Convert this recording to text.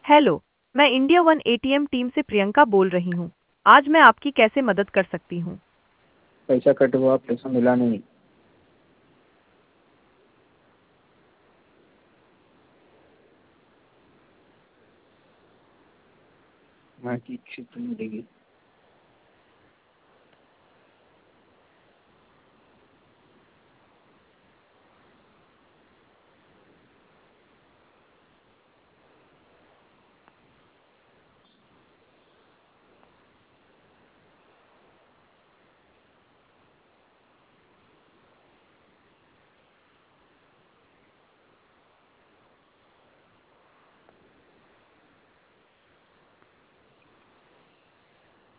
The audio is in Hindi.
हेलो, मैं इंडिया वन एटीएम टीम से प्रियंका बोल रही हूँ। आज मैं आपकी कैसे मदद कर सकती हूँ? पैसा कट हुआ, पैसा मिला नहीं। हाँ, की छुट्टी मिलेगी।